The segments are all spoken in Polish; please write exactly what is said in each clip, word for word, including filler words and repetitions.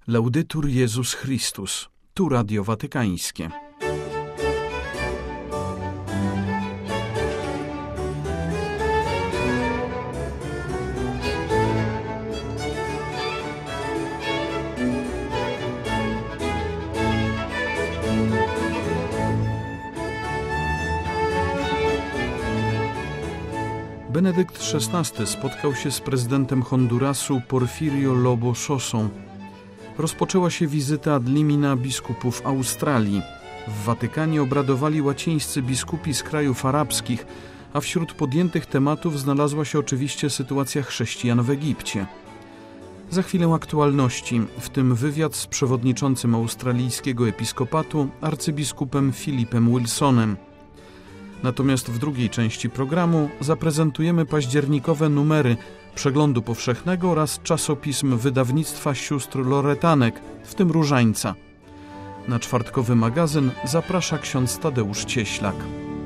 Laudetur Jezus Chrystus. Tu Radio Watykańskie. Benedykt szesnasty spotkał się z prezydentem Hondurasu Porfirio Lobo Sosą. Rozpoczęła się wizyta ad limina biskupów Australii. W Watykanie obradowali łacińscy biskupi z krajów arabskich, a wśród podjętych tematów znalazła się oczywiście sytuacja chrześcijan w Egipcie. Za chwilę aktualności, w tym wywiad z przewodniczącym australijskiego episkopatu arcybiskupem Philipem Wilsonem. Natomiast w drugiej części programu zaprezentujemy październikowe numery Przeglądu Powszechnego oraz czasopism wydawnictwa sióstr Loretanek, w tym Różańca. Na czwartkowy magazyn zaprasza ksiądz Tadeusz Cieślak.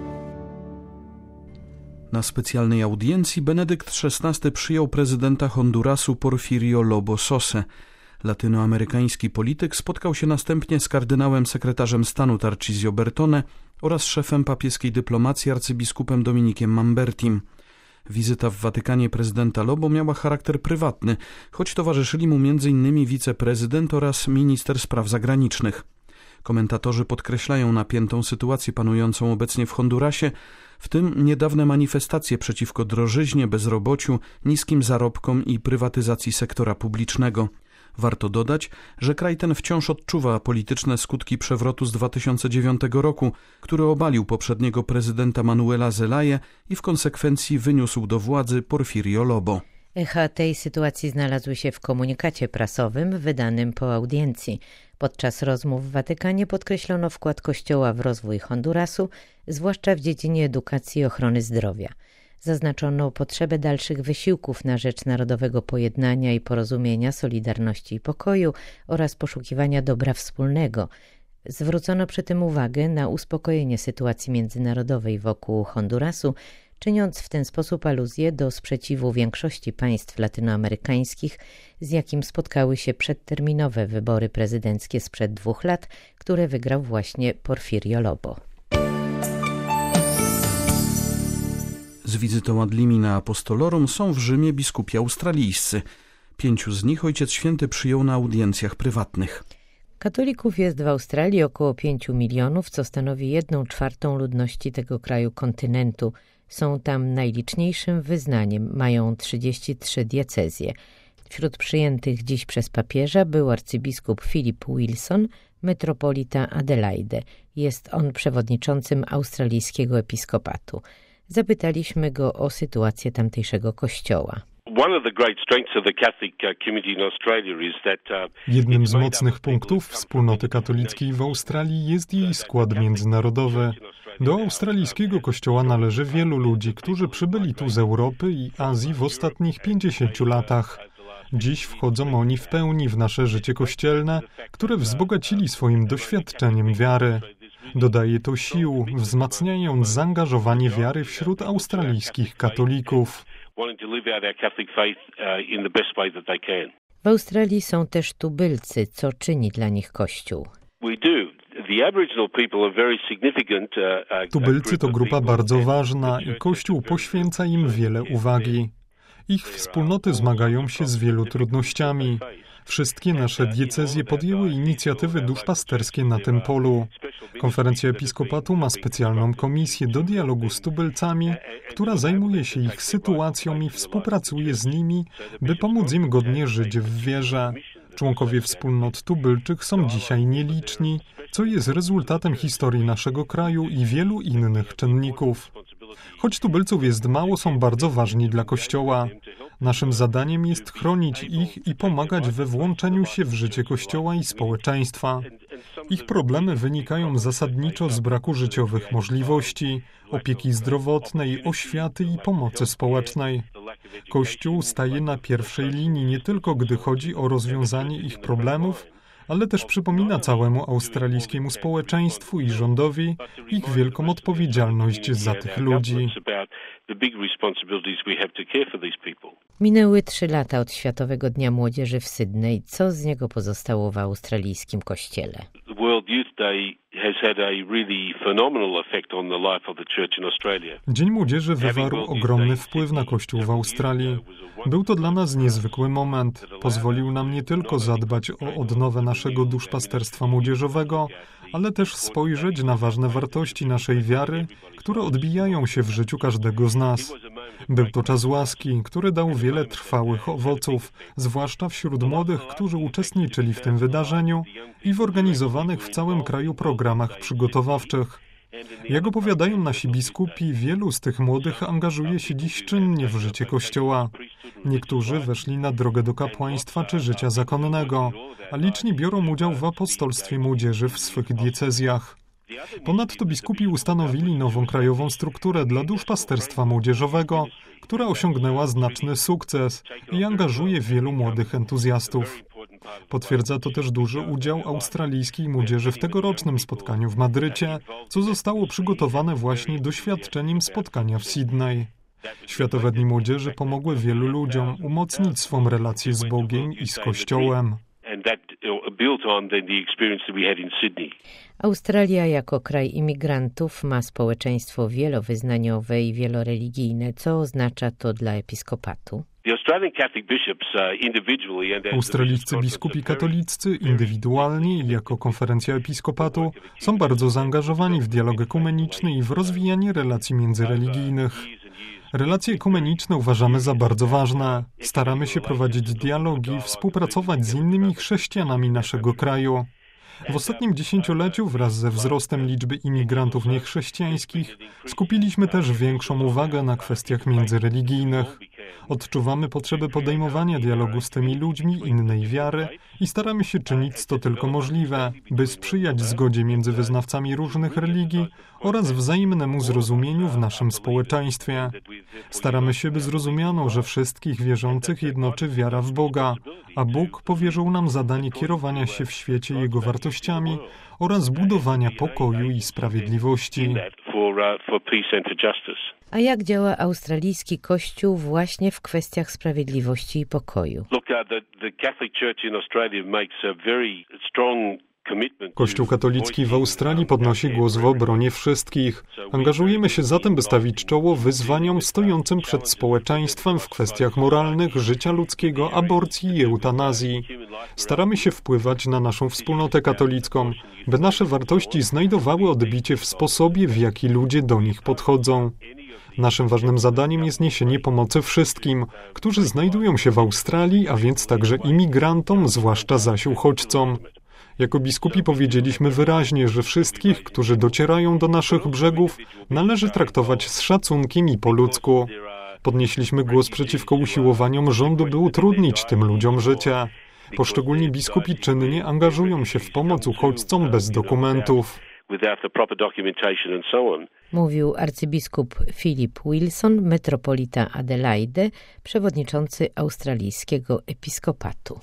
Na specjalnej audiencji Benedykt szesnasty przyjął prezydenta Hondurasu Porfirio Lobo Sosę. Latynoamerykański polityk spotkał się następnie z kardynałem sekretarzem stanu Tarcisio Bertone oraz szefem papieskiej dyplomacji arcybiskupem Dominikiem Mambertim. Wizyta w Watykanie prezydenta Lobo miała charakter prywatny, choć towarzyszyli mu m.in. wiceprezydent oraz minister spraw zagranicznych. Komentatorzy podkreślają napiętą sytuację panującą obecnie w Hondurasie, w tym niedawne manifestacje przeciwko drożyźnie, bezrobociu, niskim zarobkom i prywatyzacji sektora publicznego. Warto dodać, że kraj ten wciąż odczuwa polityczne skutki przewrotu z dwa tysiące dziewiątego roku, który obalił poprzedniego prezydenta Manuela Zelaye i w konsekwencji wyniósł do władzy Porfirio Lobo. Echa tej sytuacji znalazły się w komunikacie prasowym wydanym po audiencji. Podczas rozmów w Watykanie podkreślono wkład Kościoła w rozwój Hondurasu, zwłaszcza w dziedzinie edukacji i ochrony zdrowia. Zaznaczono potrzebę dalszych wysiłków na rzecz narodowego pojednania i porozumienia, solidarności i pokoju oraz poszukiwania dobra wspólnego. Zwrócono przy tym uwagę na uspokojenie sytuacji międzynarodowej wokół Hondurasu, czyniąc w ten sposób aluzję do sprzeciwu większości państw latynoamerykańskich, z jakim spotkały się przedterminowe wybory prezydenckie sprzed dwóch lat, które wygrał właśnie Porfirio Lobo. Z wizytą ad limina apostolorum są w Rzymie biskupi australijscy. Pięciu z nich Ojciec Święty przyjął na audiencjach prywatnych. Katolików jest w Australii około pięciu milionów, co stanowi jedną czwartą ludności tego kraju kontynentu. Są tam najliczniejszym wyznaniem, mają trzydzieści trzy diecezje. Wśród przyjętych dziś przez papieża był arcybiskup Philip Wilson, metropolita Adelaide. Jest on przewodniczącym australijskiego episkopatu. Zapytaliśmy go o sytuację tamtejszego kościoła. Jednym z mocnych punktów wspólnoty katolickiej w Australii jest jej skład międzynarodowy. Do australijskiego kościoła należy wielu ludzi, którzy przybyli tu z Europy i Azji w ostatnich pięćdziesięciu latach. Dziś wchodzą oni w pełni w nasze życie kościelne, które wzbogacili swoim doświadczeniem wiary. Dodaje to sił, wzmacniając zaangażowanie wiary wśród australijskich katolików. W Australii są też tubylcy, co czyni dla nich Kościół. Tubylcy to grupa bardzo ważna i Kościół poświęca im wiele uwagi. Ich wspólnoty zmagają się z wielu trudnościami. Wszystkie nasze diecezje podjęły inicjatywy duszpasterskie na tym polu. Konferencja Episkopatu ma specjalną komisję do dialogu z tubylcami, która zajmuje się ich sytuacją i współpracuje z nimi, by pomóc im godnie żyć w wierze. Członkowie wspólnot tubylczych są dzisiaj nieliczni, co jest rezultatem historii naszego kraju i wielu innych czynników. Choć tubylców jest mało, są bardzo ważni dla Kościoła. Naszym zadaniem jest chronić ich i pomagać we włączeniu się w życie Kościoła i społeczeństwa. Ich problemy wynikają zasadniczo z braku życiowych możliwości, opieki zdrowotnej, oświaty i pomocy społecznej. Kościół staje na pierwszej linii nie tylko gdy chodzi o rozwiązanie ich problemów, ale też przypomina całemu australijskiemu społeczeństwu i rządowi ich wielką odpowiedzialność za tych ludzi. Minęły trzy lata od Światowego Dnia Młodzieży w Sydney. Co z niego pozostało w australijskim kościele? Dzień Młodzieży wywarł ogromny wpływ na Kościół w Australii. Był to dla nas niezwykły moment. Pozwolił nam nie tylko zadbać o odnowę naszego duszpasterstwa młodzieżowego, ale też spojrzeć na ważne wartości naszej wiary, które odbijają się w życiu każdego z nas. Był to czas łaski, który dał wiele trwałych owoców, zwłaszcza wśród młodych, którzy uczestniczyli w tym wydarzeniu i w organizowanych w całym kraju programach przygotowawczych. Jak opowiadają nasi biskupi, wielu z tych młodych angażuje się dziś czynnie w życie Kościoła. Niektórzy weszli na drogę do kapłaństwa czy życia zakonnego, a liczni biorą udział w apostolstwie młodzieży w swych diecezjach. Ponadto biskupi ustanowili nową krajową strukturę dla duszpasterstwa młodzieżowego, która osiągnęła znaczny sukces i angażuje wielu młodych entuzjastów. Potwierdza to też duży udział australijskiej młodzieży w tegorocznym spotkaniu w Madrycie, co zostało przygotowane właśnie doświadczeniem spotkania w Sydney. Światowe Dni Młodzieży pomogły wielu ludziom umocnić swą relację z Bogiem i z Kościołem. Australia jako kraj imigrantów ma społeczeństwo wielowyznaniowe i wieloreligijne. Co oznacza to dla episkopatu? Australijscy biskupi katoliccy indywidualnie i jako konferencja episkopatu są bardzo zaangażowani w dialog ekumeniczny i w rozwijanie relacji międzyreligijnych. Relacje ekumeniczne uważamy za bardzo ważne. Staramy się prowadzić dialogi, współpracować z innymi chrześcijanami naszego kraju. W ostatnim dziesięcioleciu wraz ze wzrostem liczby imigrantów niechrześcijańskich skupiliśmy też większą uwagę na kwestiach międzyreligijnych. Odczuwamy potrzebę podejmowania dialogu z tymi ludźmi innej wiary i staramy się czynić to tylko możliwe, by sprzyjać zgodzie między wyznawcami różnych religii oraz wzajemnemu zrozumieniu w naszym społeczeństwie. Staramy się, by zrozumiano, że wszystkich wierzących jednoczy wiara w Boga, a Bóg powierzył nam zadanie kierowania się w świecie Jego wartościami oraz budowania pokoju i sprawiedliwości. A jak działa australijski Kościół właśnie w kwestiach sprawiedliwości i pokoju? Kościół katolicki w Australii podnosi głos w obronie wszystkich. Angażujemy się zatem, by stawić czoło wyzwaniom stojącym przed społeczeństwem w kwestiach moralnych, życia ludzkiego, aborcji i eutanazji. Staramy się wpływać na naszą wspólnotę katolicką, by nasze wartości znajdowały odbicie w sposobie, w jaki ludzie do nich podchodzą. Naszym ważnym zadaniem jest niesienie pomocy wszystkim, którzy znajdują się w Australii, a więc także imigrantom, zwłaszcza zaś uchodźcom. Jako biskupi powiedzieliśmy wyraźnie, że wszystkich, którzy docierają do naszych brzegów, należy traktować z szacunkiem i po ludzku. Podnieśliśmy głos przeciwko usiłowaniom rządu, by utrudnić tym ludziom życie. Poszczególni biskupi czynnie angażują się w pomoc uchodźcom bez dokumentów. Mówił arcybiskup Philip Wilson, metropolita Adelaide, przewodniczący australijskiego episkopatu.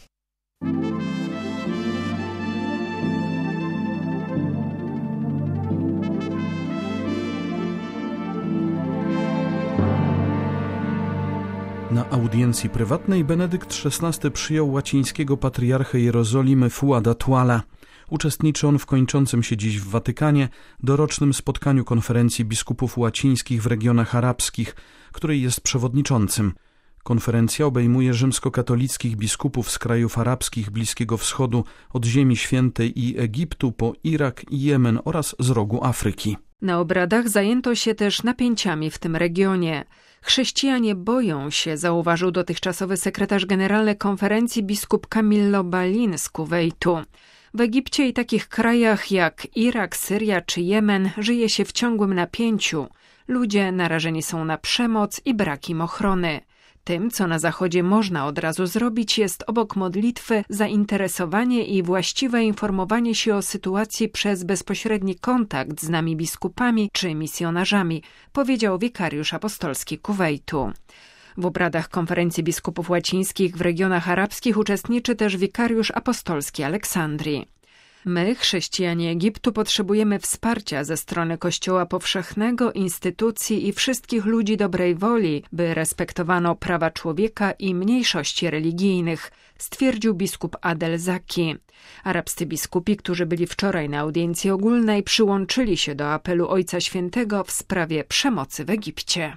Na audiencji prywatnej Benedykt szesnasty przyjął łacińskiego patriarchę Jerozolimy Fuada Tuala. Uczestniczy on w kończącym się dziś w Watykanie dorocznym spotkaniu konferencji biskupów łacińskich w regionach arabskich, której jest przewodniczącym. Konferencja obejmuje rzymskokatolickich biskupów z krajów arabskich Bliskiego Wschodu, od Ziemi Świętej i Egiptu po Irak i Jemen oraz z rogu Afryki. Na obradach zajęto się też napięciami w tym regionie. Chrześcijanie boją się, zauważył dotychczasowy sekretarz generalny konferencji biskup Camillo Balin z Kuwejtu. W Egipcie i takich krajach jak Irak, Syria czy Jemen żyje się w ciągłym napięciu. Ludzie narażeni są na przemoc i brak im ochrony. Tym, co na Zachodzie można od razu zrobić, jest obok modlitwy zainteresowanie i właściwe informowanie się o sytuacji przez bezpośredni kontakt z nami biskupami czy misjonarzami, powiedział wikariusz apostolski Kuwejtu. W obradach konferencji biskupów łacińskich w regionach arabskich uczestniczy też wikariusz apostolski Aleksandrii. My, chrześcijanie Egiptu, potrzebujemy wsparcia ze strony Kościoła powszechnego, instytucji i wszystkich ludzi dobrej woli, by respektowano prawa człowieka i mniejszości religijnych, stwierdził biskup Adel Zaki. Arabscy biskupi, którzy byli wczoraj na audiencji ogólnej, przyłączyli się do apelu Ojca Świętego w sprawie przemocy w Egipcie.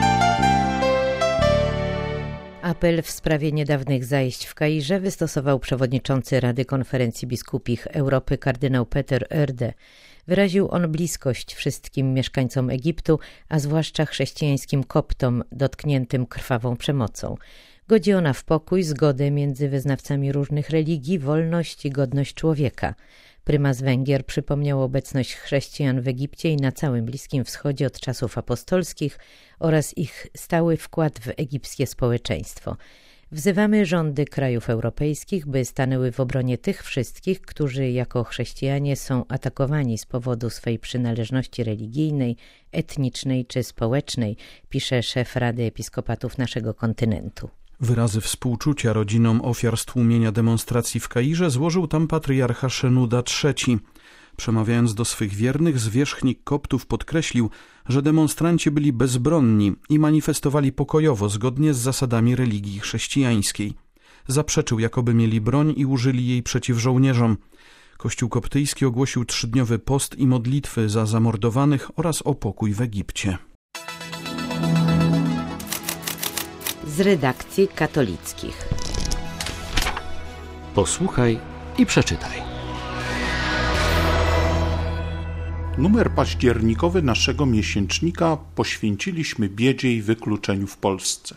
Apel w sprawie niedawnych zajść w Kairze wystosował przewodniczący Rady Konferencji Biskupich Europy kardynał Peter Oerde. Wyraził on bliskość wszystkim mieszkańcom Egiptu, a zwłaszcza chrześcijańskim koptom dotkniętym krwawą przemocą. Godzi ona w pokój, zgodę między wyznawcami różnych religii, wolność i godność człowieka. Prymas Węgier przypomniał obecność chrześcijan w Egipcie i na całym Bliskim Wschodzie od czasów apostolskich oraz ich stały wkład w egipskie społeczeństwo. Wzywamy rządy krajów europejskich, by stanęły w obronie tych wszystkich, którzy jako chrześcijanie są atakowani z powodu swej przynależności religijnej, etnicznej czy społecznej, pisze szef Rady Episkopatów naszego kontynentu. Wyrazy współczucia rodzinom ofiar stłumienia demonstracji w Kairze złożył tam patriarcha Szenuda trzeci. Przemawiając do swych wiernych, zwierzchnik koptów podkreślił, że demonstranci byli bezbronni i manifestowali pokojowo zgodnie z zasadami religii chrześcijańskiej. Zaprzeczył, jakoby mieli broń i użyli jej przeciw żołnierzom. Kościół koptyjski ogłosił trzydniowy post i modlitwy za zamordowanych oraz o pokój w Egipcie. Z redakcji katolickich. Posłuchaj i przeczytaj. Numer październikowy naszego miesięcznika poświęciliśmy biedzie i wykluczeniu w Polsce.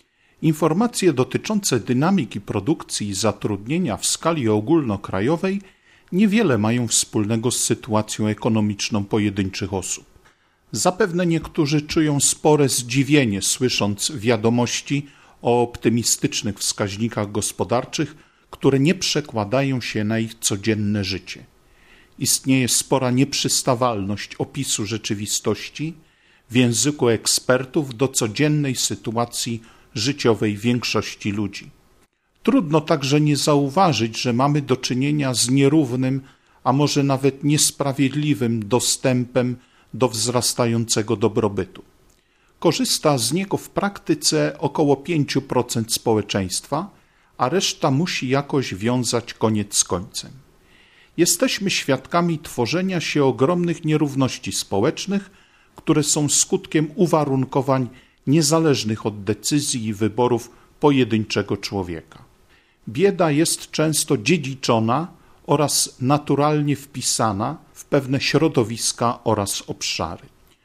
Informacje dotyczące dynamiki produkcji i zatrudnienia w skali ogólnokrajowej niewiele mają wspólnego z sytuacją ekonomiczną pojedynczych osób. Zapewne niektórzy czują spore zdziwienie, słysząc wiadomości o optymistycznych wskaźnikach gospodarczych, które nie przekładają się na ich codzienne życie. Istnieje spora nieprzystawalność opisu rzeczywistości w języku ekspertów do codziennej sytuacji życiowej większości ludzi. Trudno także nie zauważyć, że mamy do czynienia z nierównym, a może nawet niesprawiedliwym dostępem do wzrastającego dobrobytu. Korzysta z niego w praktyce około pięć procent społeczeństwa, a reszta musi jakoś wiązać koniec z końcem. Jesteśmy świadkami tworzenia się ogromnych nierówności społecznych, które są skutkiem uwarunkowań niezależnych od decyzji i wyborów pojedynczego człowieka. Bieda jest często dziedziczona oraz naturalnie wpisana w pewne środowiska oraz obszary.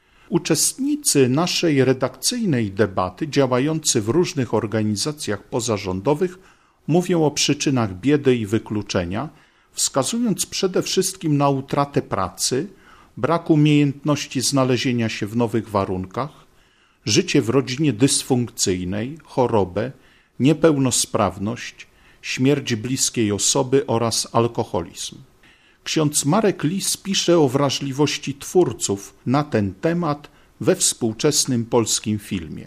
Uczestnicy naszej redakcyjnej debaty, działający w różnych organizacjach pozarządowych, mówią o przyczynach biedy i wykluczenia, wskazując przede wszystkim na utratę pracy, brak umiejętności znalezienia się w nowych warunkach, życie w rodzinie dysfunkcyjnej, chorobę, niepełnosprawność, śmierć bliskiej osoby oraz alkoholizm. Ksiądz Marek Lis pisze o wrażliwości twórców na ten temat we współczesnym polskim filmie.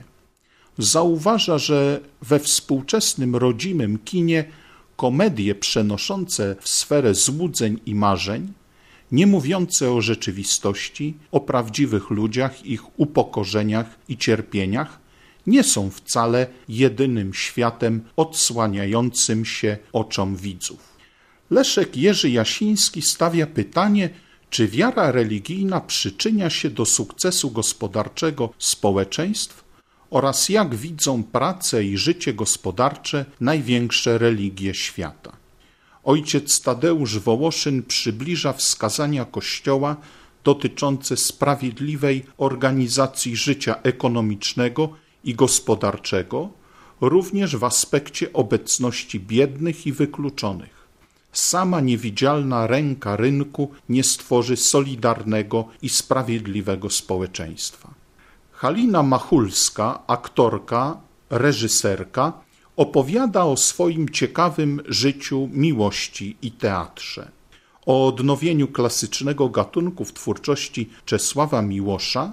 Zauważa, że we współczesnym rodzimym kinie komedie przenoszące w sferę złudzeń i marzeń, nie mówiące o rzeczywistości, o prawdziwych ludziach, ich upokorzeniach i cierpieniach, nie są wcale jedynym światem odsłaniającym się oczom widzów. Leszek Jerzy Jasiński stawia pytanie, czy wiara religijna przyczynia się do sukcesu gospodarczego społeczeństw oraz jak widzą pracę i życie gospodarcze największe religie świata. Ojciec Tadeusz Wołoszyn przybliża wskazania Kościoła dotyczące sprawiedliwej organizacji życia ekonomicznego i gospodarczego, również w aspekcie obecności biednych i wykluczonych. Sama niewidzialna ręka rynku nie stworzy solidarnego i sprawiedliwego społeczeństwa. Halina Machulska, aktorka, reżyserka, opowiada o swoim ciekawym życiu, miłości i teatrze. O odnowieniu klasycznego gatunku w twórczości Czesława Miłosza,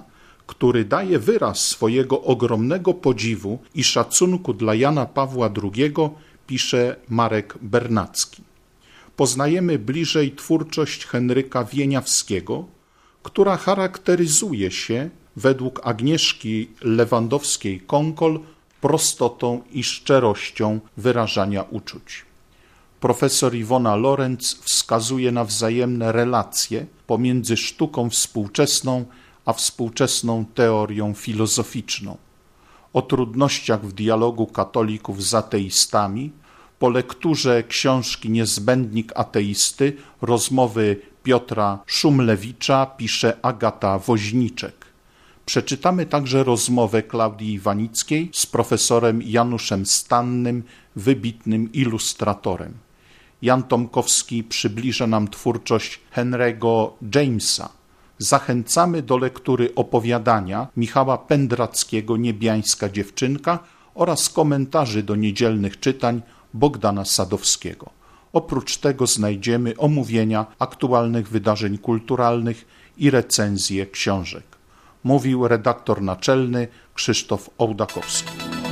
który daje wyraz swojego ogromnego podziwu i szacunku dla Jana Pawła drugiego, pisze Marek Bernacki. Poznajemy bliżej twórczość Henryka Wieniawskiego, która charakteryzuje się, według Agnieszki Lewandowskiej-Konkol, prostotą i szczerością wyrażania uczuć. Profesor Iwona Lorenz wskazuje na wzajemne relacje pomiędzy sztuką współczesną a współczesną teorią filozoficzną. O trudnościach w dialogu katolików z ateistami, po lekturze książki Niezbędnik ateisty, rozmowy Piotra Szumlewicza, pisze Agata Woźniczek. Przeczytamy także rozmowę Klaudii Iwanickiej z profesorem Januszem Stannym, wybitnym ilustratorem. Jan Tomkowski przybliża nam twórczość Henry'ego Jamesa. Zachęcamy do lektury opowiadania Michała Pendrackiego Niebiańska dziewczynka oraz komentarzy do niedzielnych czytań Bogdana Sadowskiego. Oprócz tego znajdziemy omówienia aktualnych wydarzeń kulturalnych i recenzje książek. Mówił redaktor naczelny Krzysztof Ołdakowski.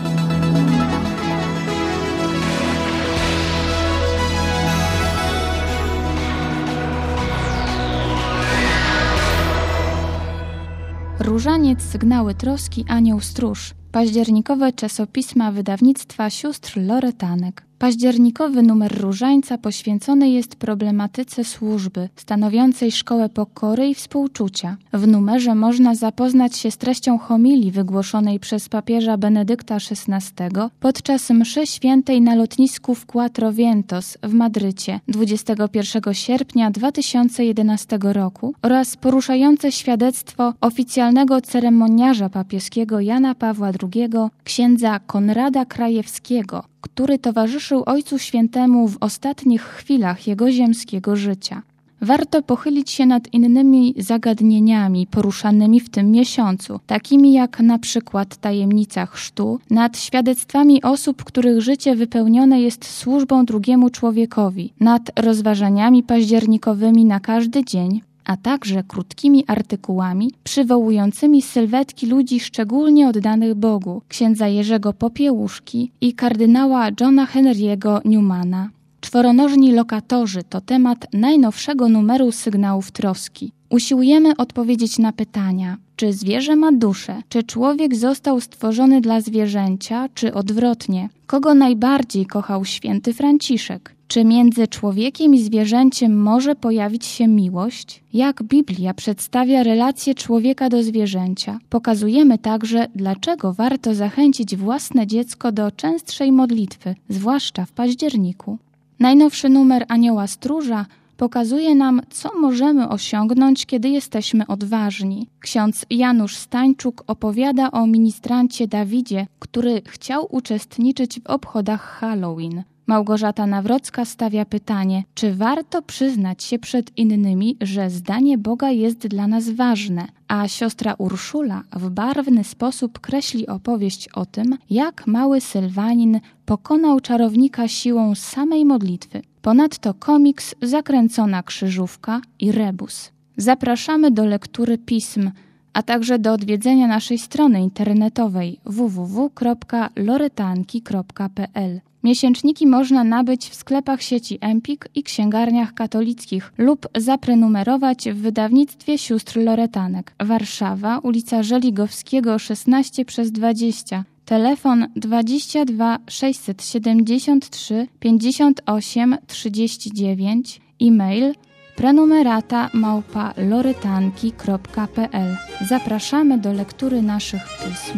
Różaniec, sygnały troski, anioł stróż. Październikowe czasopisma wydawnictwa sióstr Loretanek. Październikowy numer Różańca poświęcony jest problematyce służby, stanowiącej szkołę pokory i współczucia. W numerze można zapoznać się z treścią homilii wygłoszonej przez papieża Benedykta szesnastego podczas mszy świętej na lotnisku w Cuatro Vientos w Madrycie dwudziestego pierwszego sierpnia dwa tysiące jedenastego roku oraz poruszające świadectwo oficjalnego ceremoniarza papieskiego Jana Pawła drugiego, księdza Konrada Krajewskiego, który towarzyszył Ojcu Świętemu w ostatnich chwilach jego ziemskiego życia. Warto pochylić się nad innymi zagadnieniami poruszanymi w tym miesiącu, takimi jak na przykład tajemnica chrztu, nad świadectwami osób, których życie wypełnione jest służbą drugiemu człowiekowi, nad rozważaniami październikowymi na każdy dzień, a także krótkimi artykułami przywołującymi sylwetki ludzi szczególnie oddanych Bogu, księdza Jerzego Popiełuszki i kardynała Johna Henry'ego Newmana. Czworonożni lokatorzy to temat najnowszego numeru Sygnałów Troski. Usiłujemy odpowiedzieć na pytania, czy zwierzę ma duszę, czy człowiek został stworzony dla zwierzęcia, czy odwrotnie, kogo najbardziej kochał święty Franciszek, czy między człowiekiem i zwierzęciem może pojawić się miłość, jak Biblia przedstawia relację człowieka do zwierzęcia. Pokazujemy także, dlaczego warto zachęcić własne dziecko do częstszej modlitwy, zwłaszcza w październiku. Najnowszy numer Anioła Stróża pokazuje nam, co możemy osiągnąć, kiedy jesteśmy odważni. Ksiądz Janusz Stańczuk opowiada o ministrancie Dawidzie, który chciał uczestniczyć w obchodach Halloween. Małgorzata Nawrocka stawia pytanie, czy warto przyznać się przed innymi, że zdanie Boga jest dla nas ważne, a siostra Urszula w barwny sposób kreśli opowieść o tym, jak mały Sylwanin pokonał czarownika siłą samej modlitwy. Ponadto komiks Zakręcona krzyżówka i rebus. Zapraszamy do lektury pism, a także do odwiedzenia naszej strony internetowej w w w kropka loretanki kropka p l. Miesięczniki można nabyć w sklepach sieci Empik i księgarniach katolickich lub zaprenumerować w wydawnictwie sióstr Loretanek. Warszawa, ulica Żeligowskiego szesnaście przez dwadzieścia. Telefon dwadzieścia dwa sześćset siedemdziesiąt trzy pięćdziesiąt osiem trzydzieści dziewięć. E-mail prenumerata małpa loretanki kropka p l. Zapraszamy do lektury naszych pism.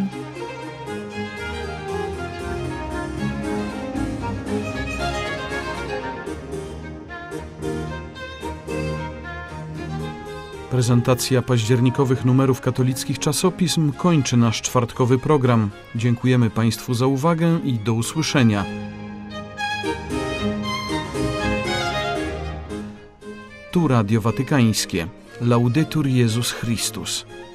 Prezentacja październikowych numerów katolickich czasopism kończy nasz czwartkowy program. Dziękujemy Państwu za uwagę i do usłyszenia. Tu Radio Watykańskie. Laudetur Jezus Chrystus.